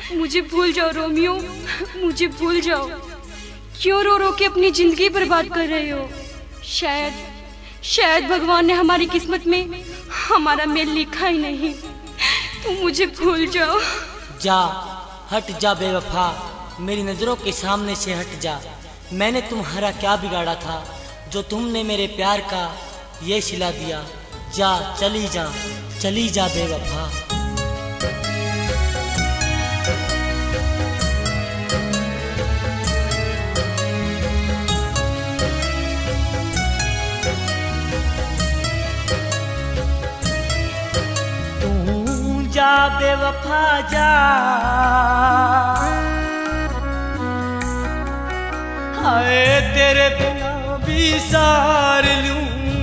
मुझे भूल जाओ रोमियो, मुझे भूल जाओ। क्यों रो रो के अपनी जिंदगी बर्बाद कर रहे हो? शायद भगवान ने हमारी किस्मत में हमारा मेल लिखा ही नहीं। तुम मुझे भूल जाओ। जा, हट जा बेवफा, मेरी नजरों के सामने से हट जा। मैंने तुम्हारा क्या बिगाड़ा था जो तुमने मेरे प्यार का ये सिला दिया। जा, चली जा बेवफा। जा बेवफा जा, हाय तेरे बिना भी सार लूं।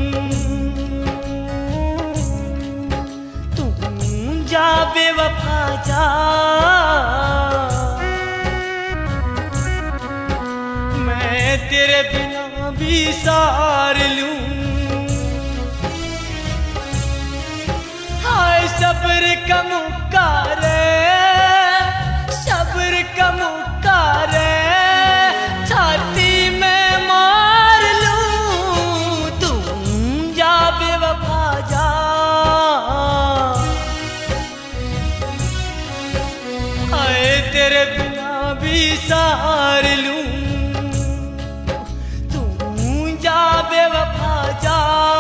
तू जा बेवफा जा, मैं तेरे बिना भी सार लूं। सब्र का मुक्कारे, सब्र का मुक्कारे, छाती में मार लूं। तुम जा बेवफा जा, हाय तेरे बिना भी सार लूं। तुम जा बेवफा जा,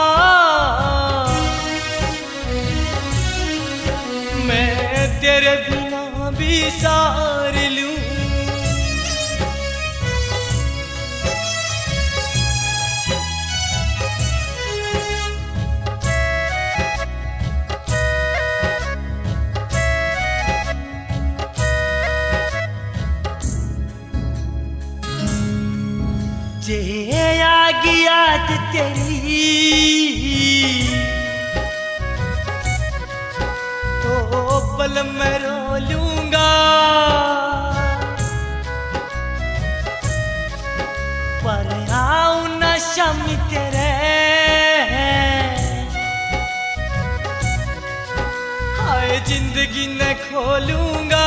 तेरे बिना भी सार लूं। जे आ गया तेरी पल मैं रो लूंगा, पर आऊं न शामी तेरे, हाय जिंदगी न खोलूंगा।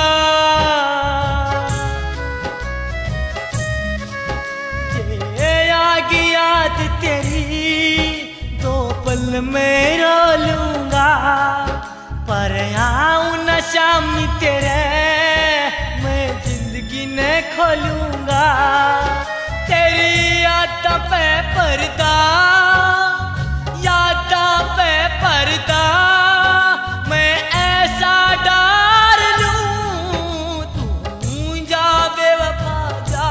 जे आगे याद तेरी दो पल मैं रो लूंगा, पर आऊं न शाम तेरे, मैं जिंदगी न खोलूंगा। तेरी यादा पे पर्दा, यादा पे पर्दा, मैं ऐसा डार लूं। तू जा बेवफा जा,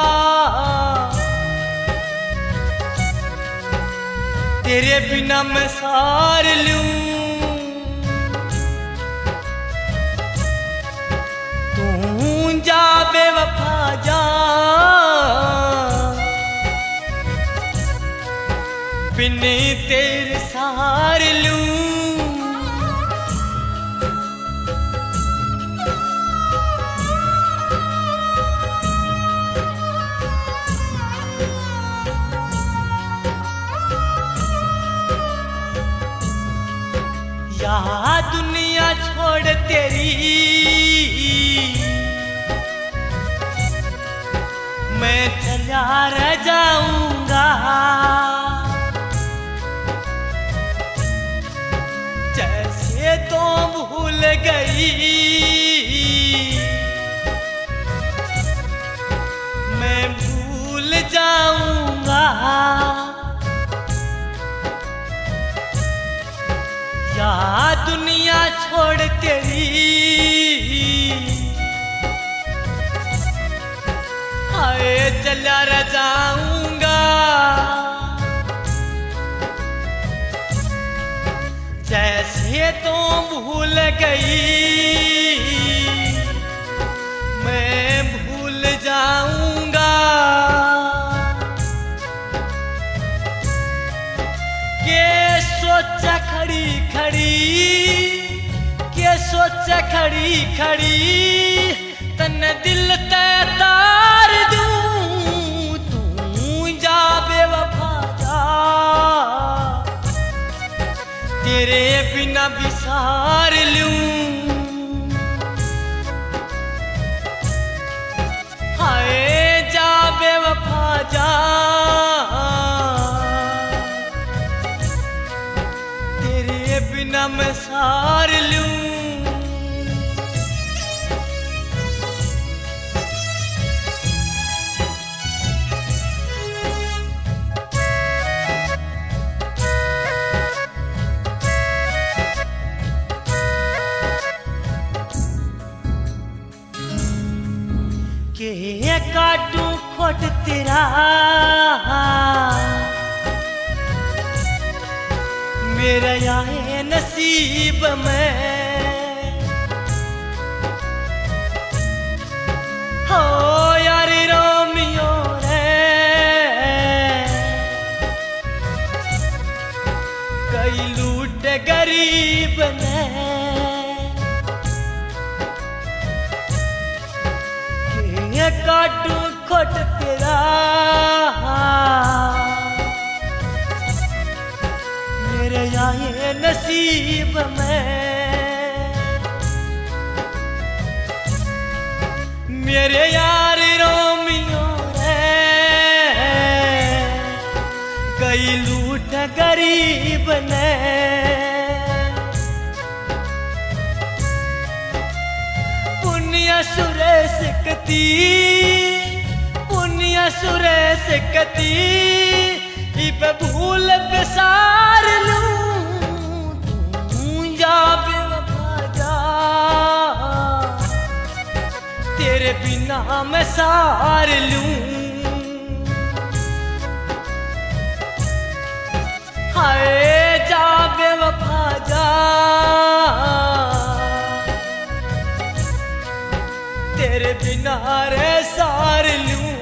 तेरे बिना मैं सार लूं। जा बेवफा जा, बिन तेरे सार लूं। या दुनिया छोड़ तेरी मैं चला रह जाऊंगा। जैसे तो भूल गई मैं भूल जाऊंगा। या दुनिया छोड़ तेरी हाय चला रह जाऊंगा। जैसे तो भूल गई मैं भूल जाऊंगा। के सोचा खड़ी खड़ी, के सोचा खड़ी खड़ी, तन दिल ते तार दूं। तू जा बेवफा जा, तेरे बिना विसार लूं। सार लूं। के काटूं खोट तेरा मेरा आए नसीब में, हो यार रोमियो रे कई लूट गरीब ने, के काटूं खोट तेरा मेरे आए नसीब में, मेरे यार रोमियो रे कई लूट गरीब ने। पुण्य सुरेश कती, पुण्य सुरेश कती इब भूल बेसार लूं। तू जा बेवफा जा तेरे बिना मैं सार लूं। हाय जा बेवफा जा तेरे बिना रे सार लूं।